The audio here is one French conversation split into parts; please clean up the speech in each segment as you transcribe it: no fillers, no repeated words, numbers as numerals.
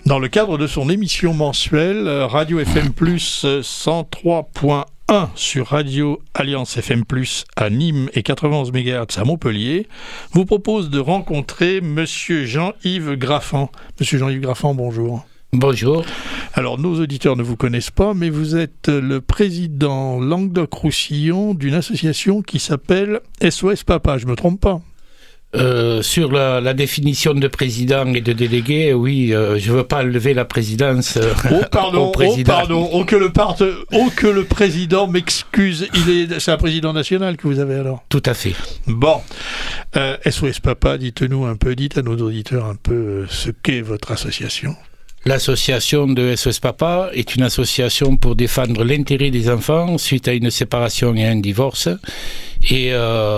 Dans le cadre de son émission mensuelle, Radio FM Plus 103.1 sur Radio Alliance FM Plus à Nîmes et 91 MHz à Montpellier, vous propose de rencontrer Monsieur Jean-Yves Graffan. Monsieur Jean-Yves Graffan, bonjour. Bonjour. Alors, nos auditeurs ne vous connaissent pas, mais vous êtes le président Languedoc-Roussillon d'une association qui s'appelle SOS Papa, je ne me trompe pas? Sur la définition de président et de délégué, oui, je ne veux pas lever la présidence au président. Que le président m'excuse, c'est un président national que vous avez alors? Tout à fait. Bon, SOS Papa, dites à nos auditeurs un peu ce qu'est votre association. L'association de SOS Papa est une association pour défendre l'intérêt des enfants suite à une séparation et un divorce et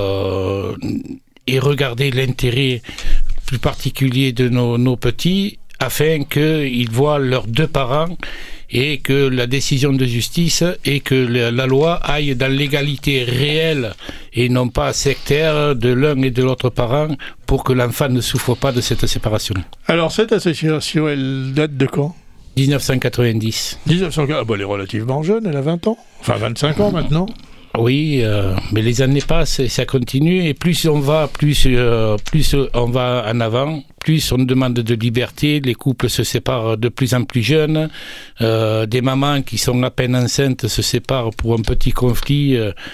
regarder l'intérêt plus particulier de nos petits afin qu'ils voient leurs deux parents et que la décision de justice et que la loi aille dans l'égalité réelle et non pas sectaire de l'un et de l'autre parent pour que l'enfant ne souffre pas de cette séparation. Alors cette association, elle date de quand? 1990. Elle est relativement jeune, elle a 20 ans, enfin 25 ans maintenant. Oui, mais les années passent et ça continue et plus on va en avant, plus on demande de liberté, les couples se séparent de plus en plus jeunes, des mamans qui sont à peine enceintes se séparent pour un petit conflit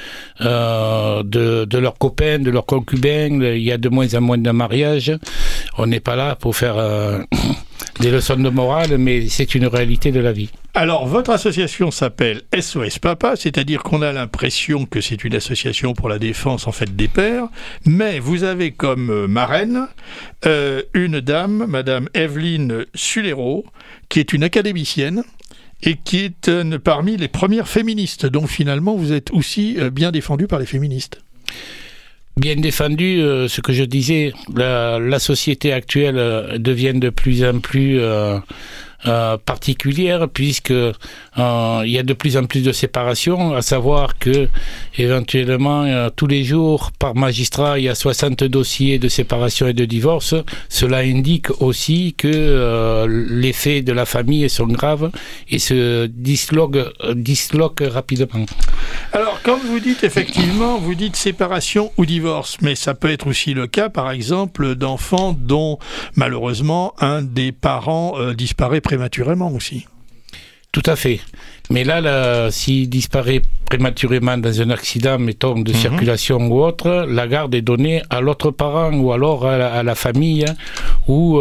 de leurs copains, de leurs concubins, il y a de moins en moins de mariages, on n'est pas là pour faire des leçons de morale, mais c'est une réalité de la vie. Alors, votre association s'appelle SOS Papa, c'est-à-dire qu'on a l'impression que c'est une association pour la défense en fait des pères, mais vous avez comme marraine une dame, Madame Evelyne Sulero, qui est une académicienne et qui est parmi les premières féministes. Donc finalement, vous êtes aussi bien défendue par les féministes. Bien défendu, ce que je disais, la société actuelle devient de plus en plus particulière puisque il y a de plus en plus de séparations, à savoir que éventuellement tous les jours par magistrat il y a 60 dossiers de séparation et de divorce. Cela indique aussi que les faits de la famille sont graves et se disloquent rapidement. Alors quand vous dites effectivement, vous dites séparation ou divorce, mais ça peut être aussi le cas par exemple d'enfants dont malheureusement un des parents disparaît prématurément aussi. Tout à fait. Mais là, s'il disparaît prématurément dans un accident, mettons, de circulation ou autre, la garde est donnée à l'autre parent ou alors à la famille ou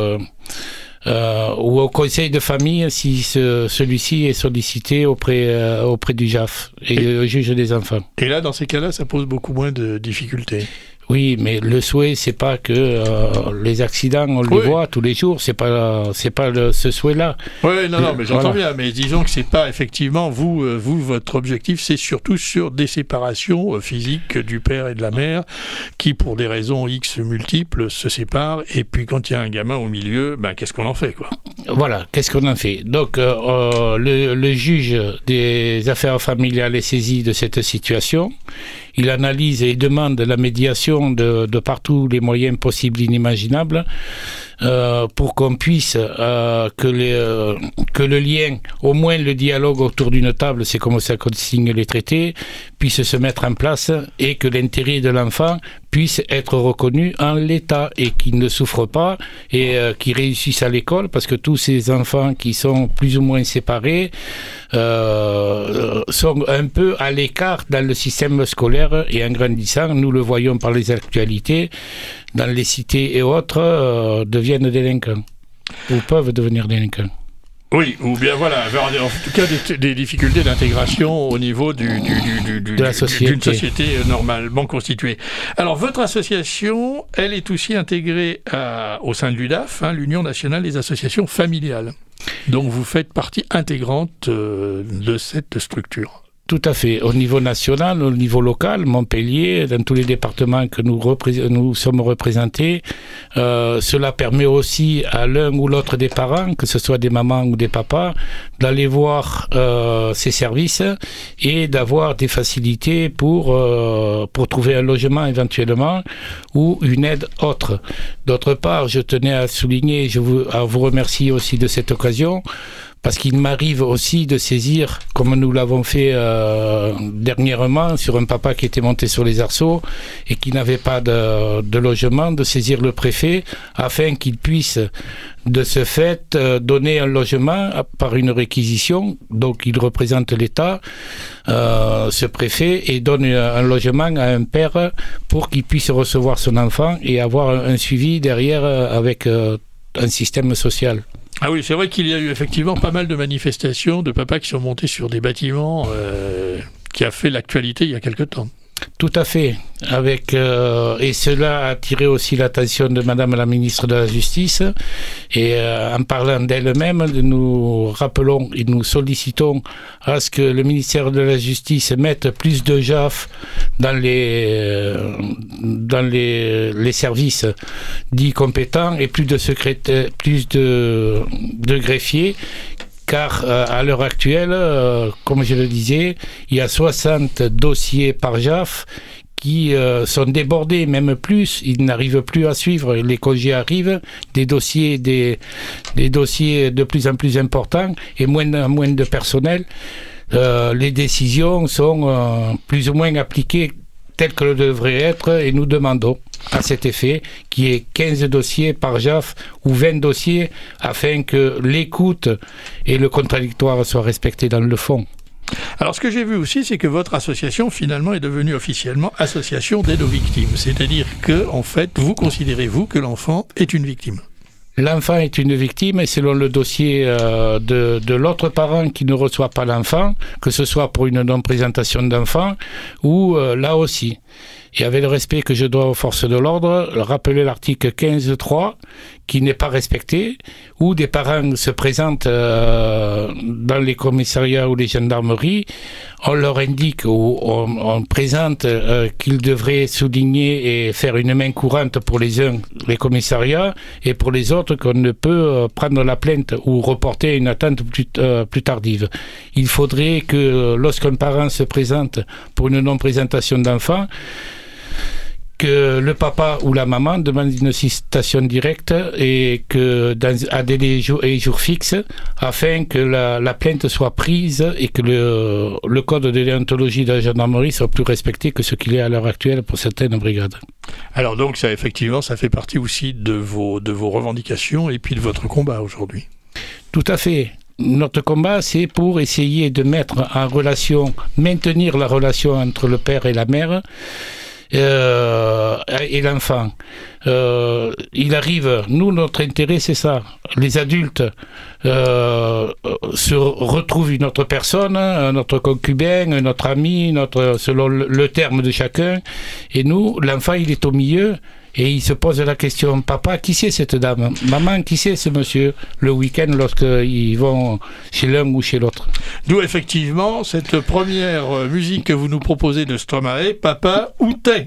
au conseil de famille si celui-ci est sollicité auprès du JAF et juge des enfants. Et là, dans ces cas-là, ça pose beaucoup moins de difficultés. Oui, mais le souhait, c'est pas que les accidents, on les voit tous les jours, c'est pas ce souhait-là. Oui, non, mais j'entends bien, mais disons que c'est pas effectivement, vous, votre objectif, c'est surtout sur des séparations physiques du père et de la mère, qui, pour des raisons X multiples, se séparent, et puis quand il y a un gamin au milieu, qu'est-ce qu'on en fait, quoi? Voilà, qu'est-ce qu'on en fait? Donc, le juge des affaires familiales est saisi de cette situation. Il analyse et demande la médiation de par tous les moyens possibles inimaginables pour qu'on puisse que le lien, au moins le dialogue autour d'une table, c'est comme ça qu'on signe les traités, puisse se mettre en place et que l'intérêt de l'enfant puisse être reconnu en l'état et qu'il ne souffre pas et qu'il réussisse à l'école, parce que tous ces enfants qui sont plus ou moins séparés sont un peu à l'écart dans le système scolaire et en grandissant, nous le voyons par les actualités, dans les cités et autres, deviennent délinquants ou peuvent devenir délinquants. Oui, ou bien voilà, en tout cas des difficultés d'intégration au niveau d'une société normalement constituée. Alors votre association, elle est aussi intégrée au sein de l'UDAF, l'Union nationale des associations familiales. Donc vous faites partie intégrante de cette structure. Tout à fait. Au niveau national, au niveau local, Montpellier, dans tous les départements que nous sommes représentés, cela permet aussi à l'un ou l'autre des parents, que ce soit des mamans ou des papas, d'aller voir ces services et d'avoir des facilités pour trouver un logement éventuellement ou une aide autre. D'autre part, je tenais à souligner, à vous remercier aussi de cette occasion, parce qu'il m'arrive aussi de saisir, comme nous l'avons fait dernièrement, sur un papa qui était monté sur les arceaux et qui n'avait pas de logement, de saisir le préfet afin qu'il puisse, de ce fait, donner un logement par une réquisition. Donc il représente l'État, ce préfet, et donne un logement à un père pour qu'il puisse recevoir son enfant et avoir un suivi derrière avec un système social. Ah oui, c'est vrai qu'il y a eu effectivement pas mal de manifestations de papas qui sont montés sur des bâtiments qui a fait l'actualité il y a quelque temps. Tout à fait. Et cela a attiré aussi l'attention de Madame la ministre de la Justice. Et en parlant d'elle-même, nous rappelons et nous sollicitons à ce que le ministère de la Justice mette plus de JAF dans les services dits compétents et plus de greffiers. Car à l'heure actuelle, comme je le disais, il y a 60 dossiers par JAF qui sont débordés, même plus. Ils n'arrivent plus à suivre. Les congés arrivent, des dossiers de plus en plus importants et moins de personnel. Les décisions sont plus ou moins appliquées telles qu'elles devraient être, et nous demandons à cet effet qu'il y ait 15 dossiers par JAF ou 20 dossiers afin que l'écoute et le contradictoire soient respectés dans le fond. Alors ce que j'ai vu aussi, c'est que votre association finalement est devenue officiellement association d'aide aux victimes. C'est-à-dire que, en fait, vous considérez-vous que l'enfant est une victime? L'enfant est une victime, et selon le dossier de l'autre parent qui ne reçoit pas l'enfant, que ce soit pour une non-présentation d'enfant ou là aussi. Et avec le respect que je dois aux forces de l'ordre, rappeler l'article 15.3 qui n'est pas respecté, où des parents se présentent dans les commissariats ou les gendarmeries, on leur indique ou on présente qu'ils devraient souligner et faire une main courante pour les uns, les commissariats, et pour les autres qu'on ne peut prendre la plainte ou reporter une attente plus tardive. Il faudrait que lorsqu'un parent se présente pour une non-présentation d'enfant, que le papa ou la maman demande une citation directe et que à délai et jour fixe, afin que la plainte soit prise et que le code de déontologie de la gendarmerie soit plus respecté que ce qu'il est à l'heure actuelle pour certaines brigades. Alors donc ça, effectivement, ça fait partie aussi de vos revendications et puis de votre combat aujourd'hui. Tout à fait. Notre combat, c'est pour essayer de mettre en relation, maintenir la relation entre le père et la mère, et l'enfant. Il arrive, nous, notre intérêt, c'est ça. Les adultes se retrouvent une autre personne, notre concubin, notre ami, selon le terme de chacun. Et nous, l'enfant, il est au milieu. Et il se pose la question, papa, qui c'est cette dame? Maman, qui c'est ce monsieur? Le week-end, lorsqu'ils vont chez l'un ou chez l'autre. D'où effectivement cette première musique que vous nous proposez de Stromae, Papa, où t'es?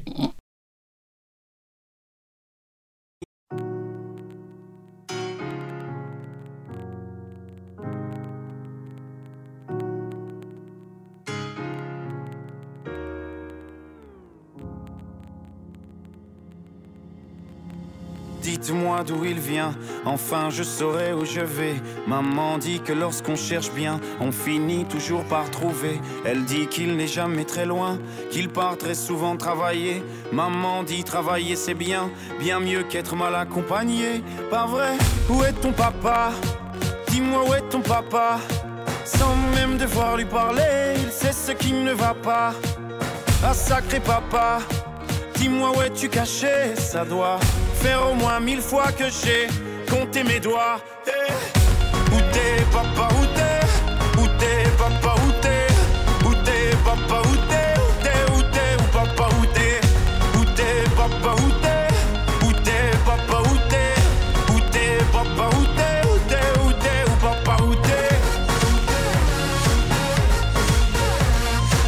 Dites-moi d'où il vient, enfin je saurai où je vais. Maman dit que lorsqu'on cherche bien, on finit toujours par trouver. Elle dit qu'il n'est jamais très loin, qu'il part très souvent travailler. Maman dit travailler c'est bien, bien mieux qu'être mal accompagné. Pas vrai? Où est ton papa? Dis-moi où est ton papa? Sans même devoir lui parler, il sait ce qui ne va pas. Ah sacré papa, dis-moi où es-tu caché? Ça doit faire au moins 1000 fois que j'ai compté mes doigts. Hey. Où t'es papa, où t'es? Où t'es papa, où t'es? Où t'es papa, où t'es? Où t'es, où t'es, où papa, où t'es? Où t'es papa, où t'es? Où t'es papa, où t'es? Où t'es papa, où t'es? Où t'es, où t'es, où papa, où t'es?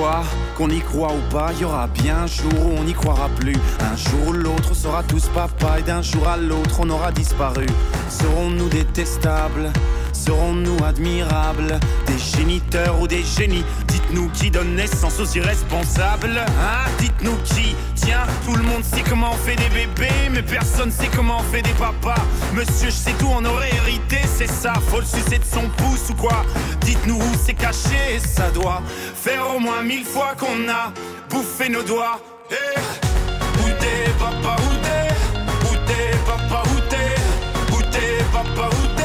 crois, qu'on y croit ou pas, il y aura bien un jour où on n'y croira plus. Un jour ou l'autre, on sera tous papa, et d'un jour à l'autre, on aura disparu. Serons-nous détestables? Serons-nous admirables? Des géniteurs ou des génies? Dites-nous qui donne naissance aux irresponsables, hein? Dites-nous qui? Tiens, tout le monde sait comment on fait des bébés, mais personne sait comment on fait des papas. Monsieur, je sais tout, on aurait hérité, c'est ça. Faut le sucer de son pouce ou quoi? Dites-nous où c'est caché, ça doit faire au moins 1000 fois qu'on a bouffé nos doigts. Hey. Où t'es, papa, où t'es? Où t'es, papa, où t'es? Où t'es, papa, où t'es?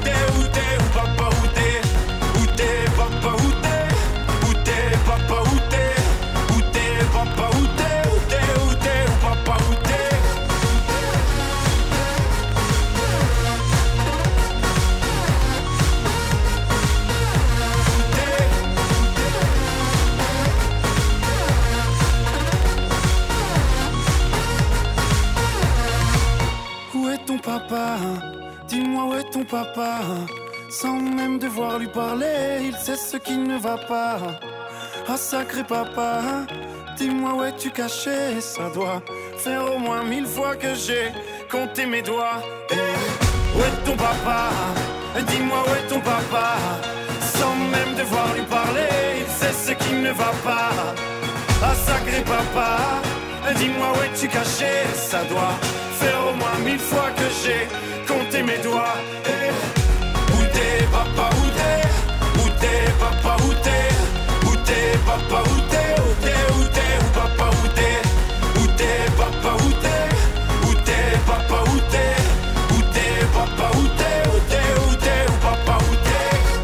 Papa, dis-moi où est ton papa? Sans même devoir lui parler, il sait ce qui ne va pas. Ah sacré papa, dis-moi où es-tu caché? Ça doit faire au moins 1000 fois que j'ai compté mes doigts. Hey, où est ton papa? Dis-moi où est ton papa? Sans même devoir lui parler, il sait ce qui ne va pas. Ah sacré papa, dis-moi où es-tu caché? Ça doit faire au moins 1000 fois que j'ai compté mes doigts. Hey. Où t'es, papa, où t'es? Où t'es, papa, où t'es? Où t'es, papa, où t'es? Où t'es, où t'es, où papa, où t'es? Où t'es, papa, où t'es? Où t'es, papa, où t'es? Où t'es, papa, où t'es? Où t'es, où t'es, où papa, où t'es?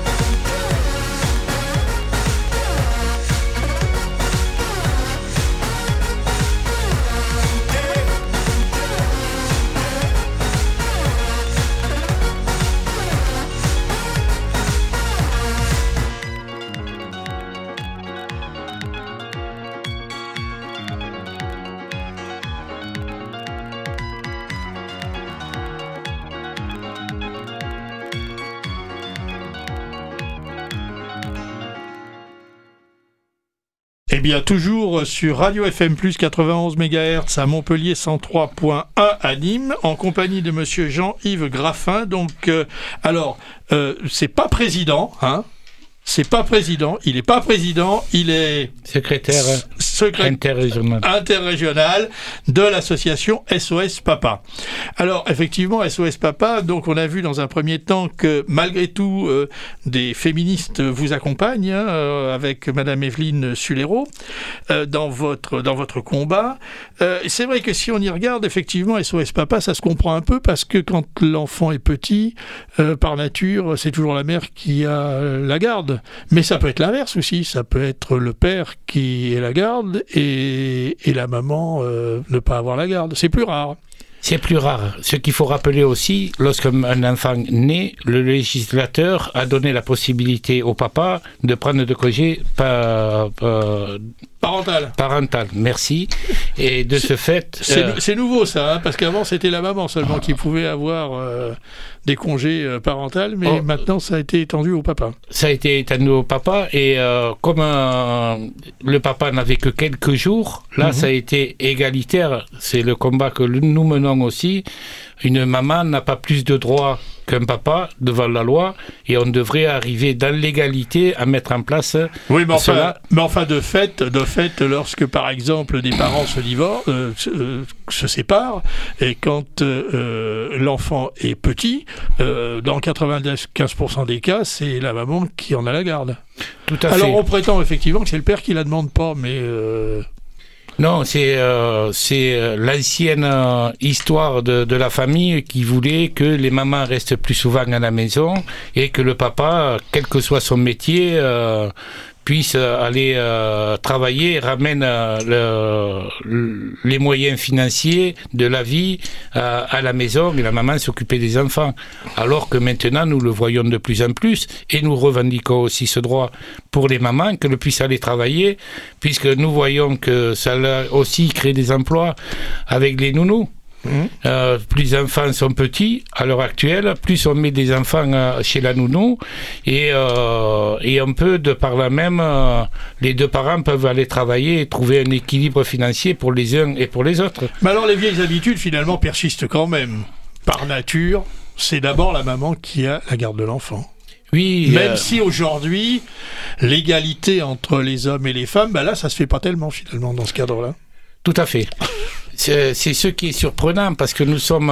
Eh bien, toujours sur Radio FM+, 91 MHz à Montpellier, 103.1 à Nîmes, en compagnie de monsieur Jean-Yves Graffin. Donc, c'est pas président, hein. C'est pas président, il n'est pas président, il est secrétaire interrégional de l'association SOS Papa. Alors effectivement, SOS Papa, donc on a vu dans un premier temps que malgré tout des féministes vous accompagnent avec Madame Evelyne Sulero dans votre combat. C'est vrai que si on y regarde, effectivement, SOS Papa, ça se comprend un peu parce que quand l'enfant est petit, par nature, c'est toujours la mère qui a la garde. Mais ça peut être l'inverse aussi, ça peut être le père qui est la garde et la maman ne pas avoir la garde. C'est plus rare. C'est plus rare. Ce qu'il faut rappeler aussi, lorsqu'un enfant naît, le législateur a donné la possibilité au papa de prendre de congé parental, merci. Et de ce fait... C'est nouveau ça, hein, parce qu'avant c'était la maman seulement qui pouvait avoir des congés parentaux, mais maintenant ça a été étendu au papa. Ça a été étendu au papa, et comme le papa n'avait que quelques jours, là ça a été égalitaire. C'est le combat que nous menons aussi. Une maman n'a pas plus de droits qu'un papa devant la loi, et on devrait arriver dans l'égalité à mettre en place cela. Mais enfin de fait, lorsque par exemple des parents se séparent, et quand l'enfant est petit, dans 95% des cas, c'est la maman qui en a la garde. Tout à fait. Alors on prétend effectivement que c'est le père qui la demande pas, mais... Non, c'est l'ancienne histoire de la famille qui voulait que les mamans restent plus souvent à la maison et que le papa, quel que soit son métier, puisse aller travailler et ramène les moyens financiers de la vie à la maison, et la maman s'occupait des enfants. Alors que maintenant, nous le voyons de plus en plus, et nous revendiquons aussi ce droit pour les mamans, qu'elles puissent aller travailler, puisque nous voyons que ça a aussi créé des emplois avec les nounous. Plus les enfants sont petits, à l'heure actuelle, plus on met des enfants chez la nounou, et on peut, de par là même, les deux parents peuvent aller travailler et trouver un équilibre financier pour les uns et pour les autres. Mais alors les vieilles habitudes, finalement, persistent quand même. Par nature, c'est d'abord la maman qui a la garde de l'enfant. Oui, même si aujourd'hui, l'égalité entre les hommes et les femmes, là, ça se fait pas tellement, finalement, dans ce cadre-là. Tout à fait. C'est ce qui est surprenant, parce que nous sommes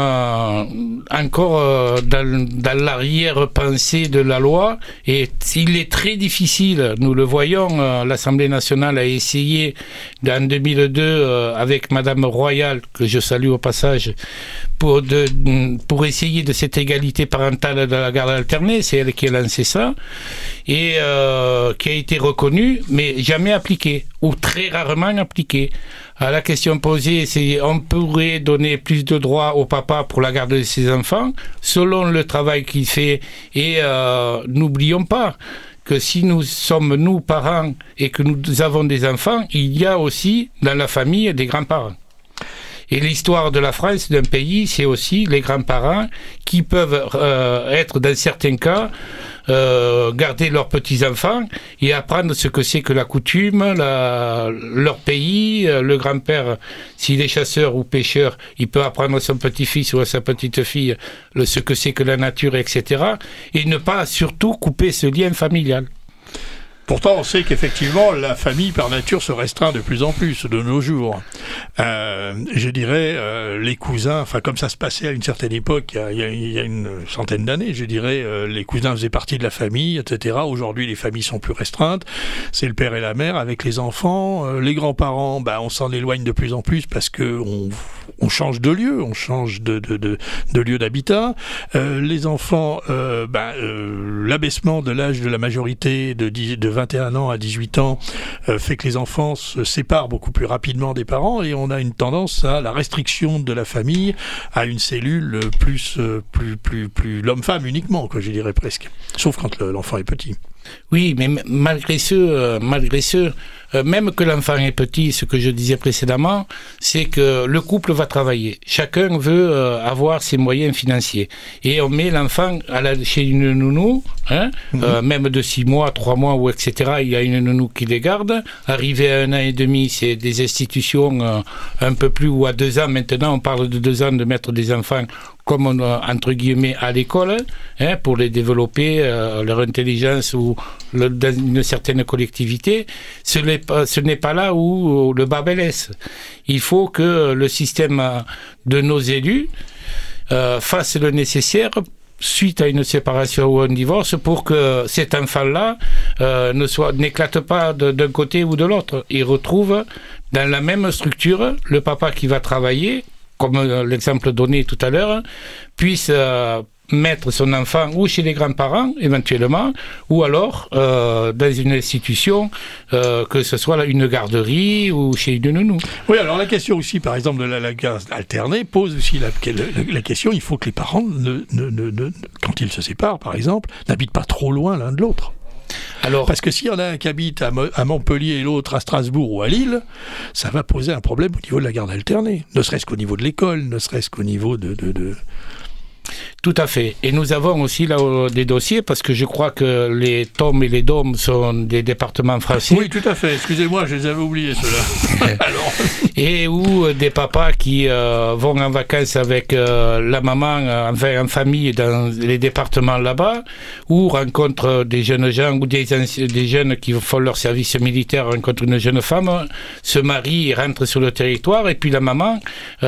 encore dans l'arrière-pensée de la loi, et il est très difficile, nous le voyons, l'Assemblée nationale a essayé en 2002 avec Madame Royal, que je salue au passage, pour essayer de cette égalité parentale de la garde alternée. C'est elle qui a lancé ça, et qui a été reconnue, mais jamais appliquée, ou très rarement appliquée. À la question posée, c'est on pourrait donner plus de droits au papa pour la garde de ses enfants, selon le travail qu'il fait. Et n'oublions pas que si nous sommes, nous, parents, et que nous avons des enfants, il y a aussi dans la famille des grands-parents. Et l'histoire de la France, d'un pays, c'est aussi les grands-parents qui peuvent être, dans certains cas, garder leurs petits-enfants et apprendre ce que c'est que la coutume, leur pays. Le grand-père, s'il est chasseur ou pêcheur, il peut apprendre à son petit-fils ou à sa petite-fille ce que c'est que la nature, etc. Et ne pas surtout couper ce lien familial. Pourtant, on sait qu'effectivement, la famille, par nature, se restreint de plus en plus de nos jours. Je dirais, les cousins, enfin, comme ça se passait à une certaine époque, il y a une centaine d'années, je dirais, les cousins faisaient partie de la famille, etc. Aujourd'hui, les familles sont plus restreintes. C'est le père et la mère avec les enfants. Les grands-parents, on s'en éloigne de plus en plus parce que on change de lieu, on change de lieu d'habitat. Les enfants, l'abaissement de l'âge de la majorité de 21 ans à 18 ans fait que les enfants se séparent beaucoup plus rapidement des parents, et on a une tendance à la restriction de la famille à une cellule plus l'homme-femme uniquement, je dirais presque. Sauf quand l'enfant est petit. Oui, mais malgré ce, même que l'enfant est petit, ce que je disais précédemment, c'est que le couple va travailler. Chacun veut avoir ses moyens financiers. Et on met l'enfant chez une nounou, même de 6 mois, 3 mois, ou etc. Il y a une nounou qui les garde. Arrivé à 1 an et demi, c'est des institutions un peu plus, ou à 2 ans. Maintenant, on parle de 2 ans de mettre des enfants comme entre guillemets à l'école, pour les développer, leur intelligence, ou dans une certaine collectivité. Ce n'est pas là où le bas blesse. Il faut que le système de nos élus fasse le nécessaire suite à une séparation ou un divorce, pour que cet enfant-là n'éclate pas d'un côté ou de l'autre. Il retrouve dans la même structure le papa qui va travailler, comme l'exemple donné tout à l'heure, puisse mettre son enfant ou chez les grands-parents éventuellement, ou alors dans une institution, que ce soit une garderie ou chez une nounou. Oui, alors la question aussi, par exemple, de la garde alternée pose aussi la question, il faut que les parents, quand ils se séparent, par exemple, n'habitent pas trop loin l'un de l'autre. Parce que s'il y en a un qui habite à Montpellier et l'autre à Strasbourg ou à Lille, ça va poser un problème au niveau de la garde alternée. Ne serait-ce qu'au niveau de l'école, ne serait-ce qu'au niveau de... Tout à fait. Et nous avons aussi là des dossiers, parce que je crois que les TOM et les DOM sont des départements français. Oui, tout à fait. Excusez-moi, je les avais oubliés, ceux-là. Alors. Et où des papas qui vont en vacances avec la maman, en famille, dans les départements là-bas, ou rencontrent des jeunes gens, ou des jeunes qui font leur service militaire, rencontrent une jeune femme, se marient et rentrent sur le territoire, et puis la maman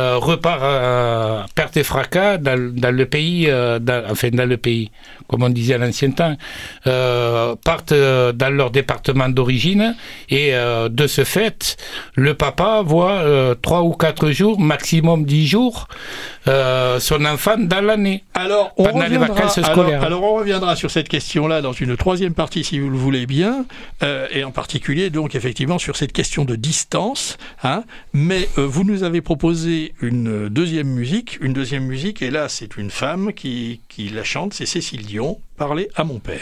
repart perte et fracas dans le pays, dans le pays, comme on disait à l'ancien temps, partent dans leur département d'origine, et de ce fait, le papa voit 3 ou 4 jours, maximum 10 jours, son enfant dans l'année, pendant les vacances scolaires. Alors on reviendra sur cette question-là dans une 3e partie, si vous le voulez bien, et en particulier, donc, effectivement, sur cette question de distance, mais vous nous avez proposé une deuxième musique, et là, c'est une femme qui la chante, c'est Cécile Dion, « Parler à mon père ».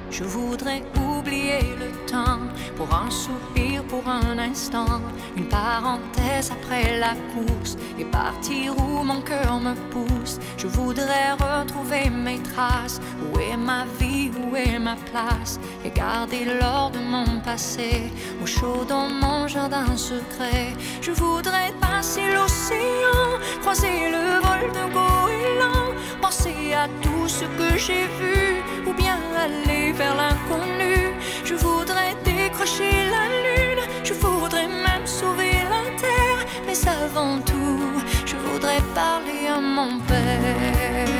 Je voudrais oublier le temps pour un soupir, pour un instant, une parenthèse après la course et partir où mon cœur me pousse. Je voudrais retrouver mes traces. Où est ma vie, où est ma place? Et garder l'or de mon passé au chaud dans mon jardin secret. Je voudrais passer l'océan, croiser le vol de goéland, penser à tout ce que j'ai vu, ou bien aller vers l'inconnu. Je voudrais décrocher la lune, je voudrais même sauver la terre. Mais avant tout, je voudrais parler à mon père.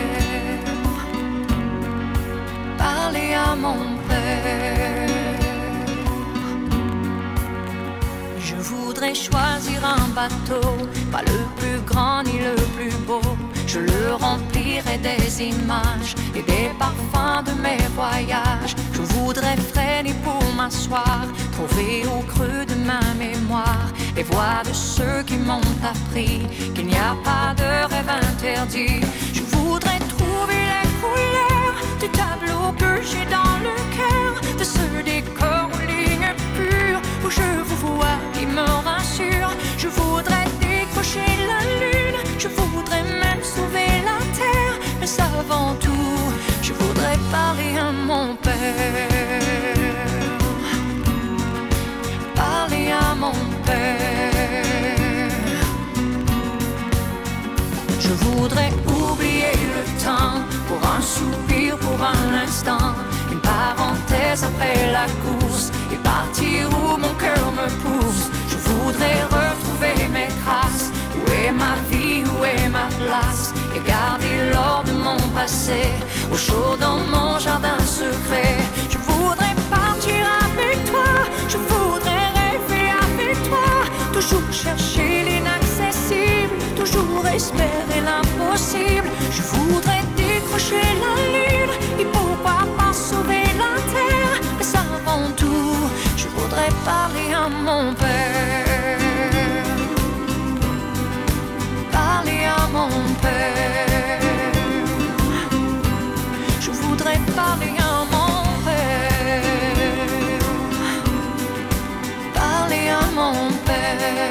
Parler à mon père. Je voudrais choisir un bateau, pas le plus grand ni le plus beau. Je le remplirai des images et des parfums de mes voyages. Je voudrais freiner pour m'asseoir, trouver au creux de ma mémoire les voix de ceux qui m'ont appris qu'il n'y a pas de rêve interdit. Je voudrais trouver les couleurs du tableau que j'ai dans le cœur, de ce décor aux lignes pures où je vous vois qui me rassure. Je voudrais décrocher la lune, je voudrais même sauver la terre. Mais avant tout, je voudrais parler à mon père. Parler à mon père. Je voudrais oublier le temps pour un soupir, pour un instant, une parenthèse après la course et partir où mon cœur me pousse. Je voudrais retrouver mes traces. Où est ma vie, où est ma place? Et garder l'or de mon passé au chaud dans mon jardin secret. Je voudrais partir avec toi, je voudrais rêver avec toi, toujours chercher l'inaccessible, toujours espérer l'impossible. Je voudrais décrocher la lune et pourquoi pas sauver la terre. Mais avant tout, je voudrais parler à mon père. Parler à mon père. Je voudrais parler à mon père. Parler à mon père.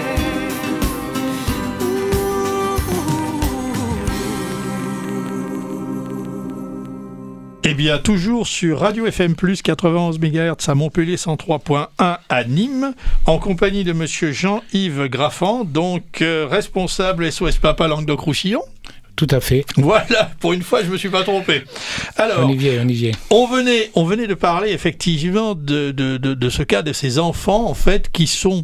Eh bien, toujours sur Radio FM+, 91 MHz à Montpellier, 103.1 à Nîmes, en compagnie de monsieur Jean-Yves Graffan, donc responsable SOS Papa Languedoc-Roussillon. Tout à fait. Voilà, pour une fois, je ne me suis pas trompé. Alors, on y vient. On venait de parler effectivement de ce cas de ces enfants, en fait, qui sont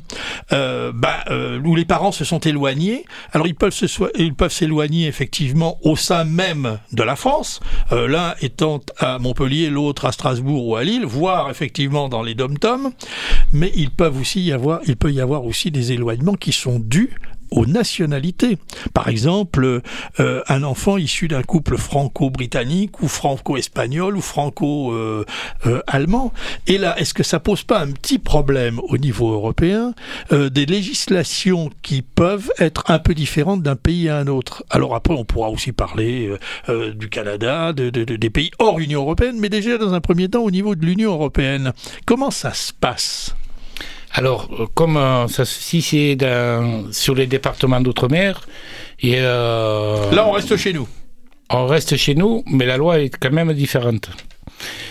où les parents se sont éloignés. Alors, ils peuvent s'éloigner effectivement au sein même de la France, l'un étant à Montpellier, l'autre à Strasbourg ou à Lille, voire effectivement dans les dom-toms. Mais il peut y avoir aussi des éloignements qui sont dus aux nationalités. Par exemple, un enfant issu d'un couple franco-britannique ou franco-espagnol ou franco-allemand. Et là, est-ce que ça pose pas un petit problème au niveau européen, des législations qui peuvent être un peu différentes d'un pays à un autre? Alors après, on pourra aussi parler du Canada, des pays hors Union européenne, mais déjà dans un premier temps au niveau de l'Union européenne. Comment ça se passe ? Alors, comme si c'est sur les départements d'outre-mer... Là, on reste chez nous. On reste chez nous, mais la loi est quand même différente. Pourquoi ?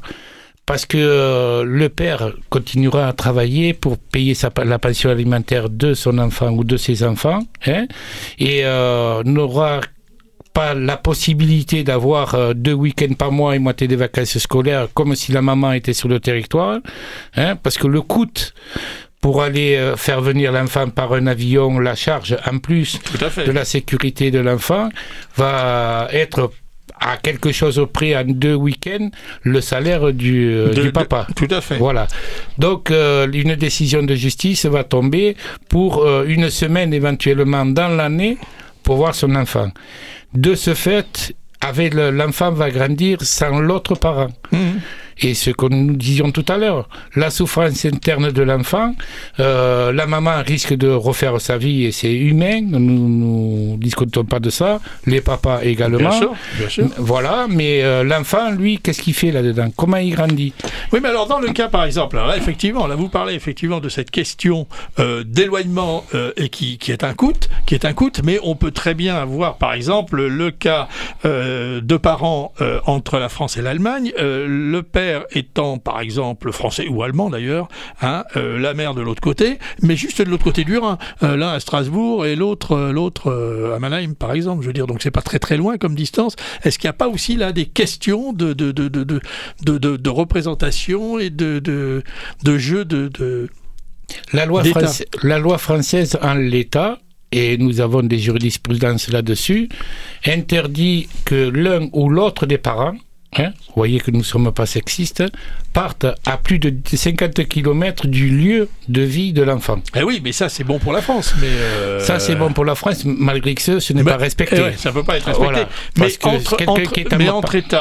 Parce que le père continuera à travailler pour payer la pension alimentaire de son enfant ou de ses enfants, et n'aura pas la possibilité d'avoir 2 week-ends par mois et moitié des vacances scolaires comme si la maman était sur le territoire, parce que le coût pour aller faire venir l'enfant par un avion, la charge en plus de la sécurité de l'enfant va être à quelque chose près en 2 week-ends le salaire du papa. Tout à fait. Voilà. Donc une décision de justice va tomber pour une semaine éventuellement dans l'année pour voir son enfant. De ce fait, l'enfant va grandir sans l'autre parent. Mmh. Et ce que nous disions tout à l'heure, la souffrance interne de l'enfant, la maman risque de refaire sa vie et c'est humain, nous ne discutons pas de ça, les papas également. Bien sûr. Voilà, mais l'enfant, lui, qu'est-ce qu'il fait là-dedans? Comment il grandit? Oui, mais alors dans le cas, par exemple, là, effectivement, là vous parlez effectivement de cette question d'éloignement et qui est un coût, mais on peut très bien avoir, par exemple, le cas de parents entre la France et l'Allemagne, le père étant, par exemple, français ou allemand d'ailleurs, la mère de l'autre côté, mais juste de l'autre côté du Rhin, l'un à Strasbourg et l'autre à Mannheim, par exemple. Je veux dire, donc c'est pas très très loin comme distance. Est-ce qu'il n'y a pas aussi là des questions de représentation et de jeu de la loi française en l'état, et nous avons des jurisprudences là-dessus, interdit que l'un ou l'autre des parents, vous voyez que nous ne sommes pas sexistes, partent à plus de 50 km du lieu de vie de l'enfant. Eh oui, mais ça c'est bon pour la France. Mais ça c'est bon pour la France, malgré que ce n'est pas respecté. Ça ne peut pas être respecté. Voilà.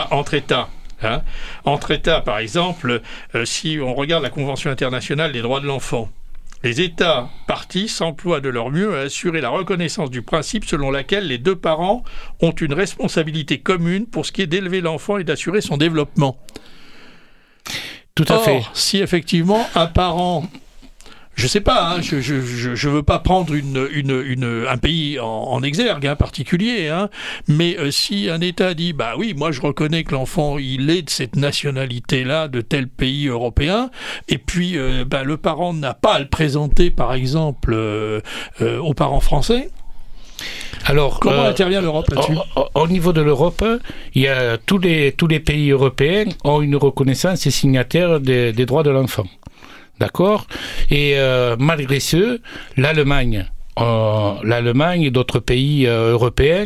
Entre États, par exemple, si on regarde la Convention internationale des droits de l'enfant, les États parties s'emploient de leur mieux à assurer la reconnaissance du principe selon lequel les deux parents ont une responsabilité commune pour ce qui est d'élever l'enfant et d'assurer son développement. Tout à fait. Si effectivement un parent... Je sais pas, je veux pas prendre un pays en exergue particulier, mais si un État dit bah oui, moi je reconnais que l'enfant il est de cette nationalité-là, de tel pays européen, et puis le parent n'a pas à le présenter par exemple aux parents français. Alors, comment intervient l'Europe là-dessus? Au niveau de l'Europe, il y a tous les pays européens ont une reconnaissance et signataires des droits de l'enfant. D'accord? Et malgré ce, l'Allemagne et d'autres pays européens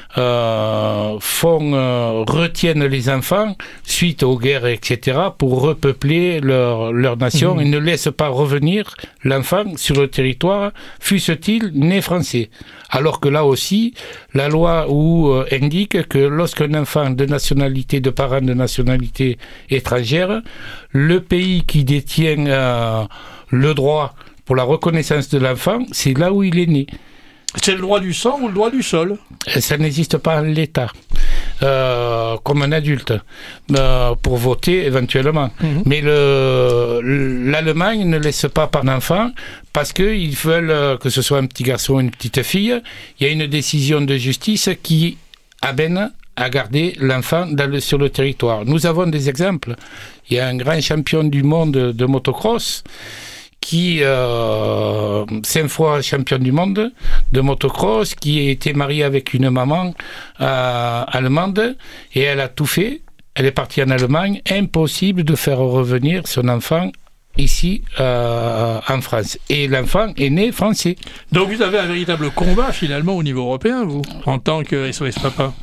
retiennent les enfants suite aux guerres, etc., pour repeupler leur nation et ne laissent pas revenir l'enfant sur le territoire, fût-il né français. Alors que là aussi, la loi indique que lorsqu'un enfant de parents de nationalité étrangère, le pays qui détient le droit pour la reconnaissance de l'enfant, c'est là où il est né. C'est le droit du sang ou le droit du sol? Ça n'existe pas en l'état, comme un adulte, pour voter éventuellement. Mais l'Allemagne ne laisse pas par l'enfant parce qu'ils veulent que ce soit un petit garçon ou une petite fille. Il y a une décision de justice qui amène à garder l'enfant sur le territoire. Nous avons des exemples. Il y a un grand champion du monde de motocross qui 5 fois champion du monde de motocross, qui a été marié avec une maman allemande, et elle a tout fait. Elle est partie en Allemagne. Impossible de faire revenir son enfant ici en France. Et l'enfant est né français. Donc vous avez un véritable combat finalement au niveau européen, vous, en tant que SOS Papa?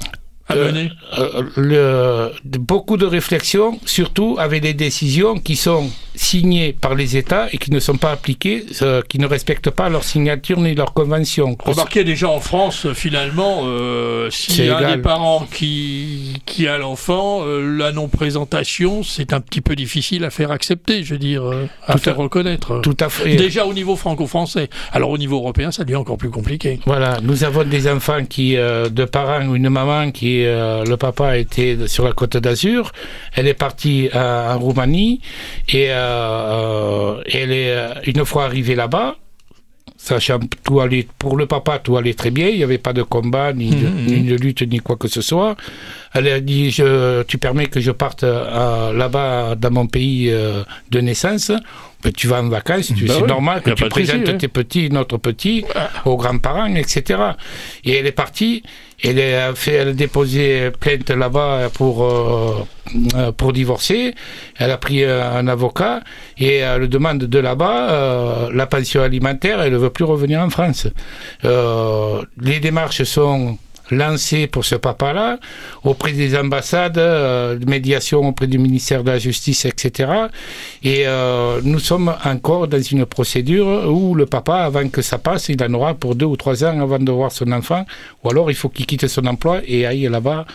Beaucoup de réflexions, surtout avec des décisions qui sont signées par les États et qui ne sont pas appliquées, qui ne respectent pas leur signature ni leur convention. Remarquez déjà en France, finalement, s'il y a un des parents qui a l'enfant, la non-présentation, c'est un petit peu difficile à faire accepter, je veux dire, à faire reconnaître. Tout à fait. Déjà au niveau franco-français. Alors au niveau européen, ça devient encore plus compliqué. Voilà, nous avons des enfants de parents ou une maman qui le papa était sur la Côte d'Azur, elle est partie en Roumanie et elle est une fois arrivée là-bas, sachant tout allait, pour le papa tout allait très bien, il n'y avait pas de combat ni de lutte ni quoi que ce soit. Elle a dit tu permets que je parte là-bas dans mon pays de naissance. Ben, tu vas en vacances, c'est normal que tu présentes tes petits, notre petit, aux grands-parents, etc. Et elle est partie, elle a déposé plainte là-bas pour divorcer. Elle a pris un avocat et elle demande de là-bas la pension alimentaire. Elle ne veut plus revenir en France. Les démarches sont lancé pour ce papa-là, auprès des ambassades, de médiation auprès du ministère de la Justice, etc. Et nous sommes encore dans une procédure où le papa, avant que ça passe, il en aura pour 2 ou 3 ans avant de voir son enfant, ou alors il faut qu'il quitte son emploi et aille là-bas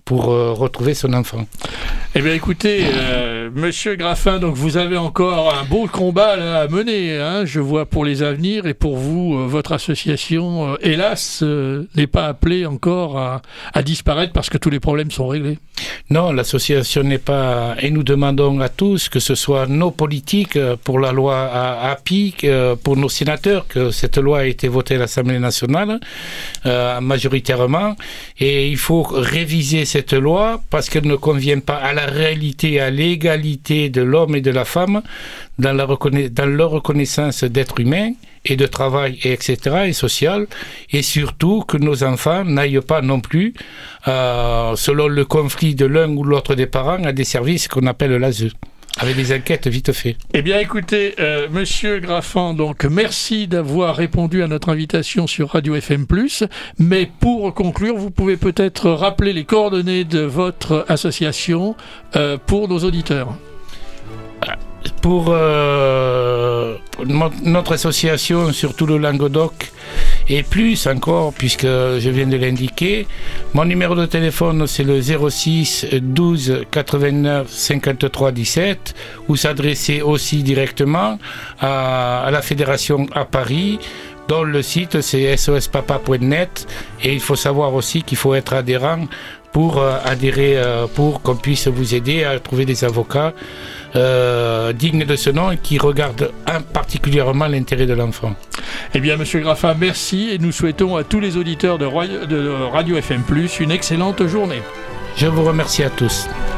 pour retrouver son enfant. Eh bien écoutez, Monsieur Graffin, donc vous avez encore un beau combat là, à mener, hein, je vois, pour les avenirs, et pour vous, votre association, hélas, n'est pas appelée encore à disparaître parce que tous les problèmes sont réglés. Non, l'association n'est pas... Et nous demandons à tous, que ce soit nos politiques pour la loi API, pour nos sénateurs, que cette loi a été votée à l'Assemblée nationale majoritairement, et il faut réviser cette loi parce qu'elle ne convient pas à la réalité, à l'égalité de l'homme et de la femme dans leur reconnaissance d'être humain et de travail, et etc., et social, et surtout que nos enfants n'aillent pas non plus, selon le conflit de l'un ou l'autre des parents, à des services qu'on appelle l'ASE. Avec des enquêtes vite fait. Eh bien, écoutez, Monsieur Graffin, donc merci d'avoir répondu à notre invitation sur Radio FM+. Mais pour conclure, vous pouvez peut-être rappeler les coordonnées de votre association pour nos auditeurs. Pour notre association, surtout le Languedoc, et plus encore, puisque je viens de l'indiquer, mon numéro de téléphone c'est le 06 12 89 53 17, ou s'adresser aussi directement à la fédération à Paris, dont le site c'est sospapa.net, et il faut savoir aussi qu'il faut être adhérent pour adhérer, pour qu'on puisse vous aider à trouver des avocats dignes de ce nom et qui regardent particulièrement l'intérêt de l'enfant. Eh bien, Monsieur Graffin, merci, et nous souhaitons à tous les auditeurs de Radio FM+, une excellente journée. Je vous remercie à tous.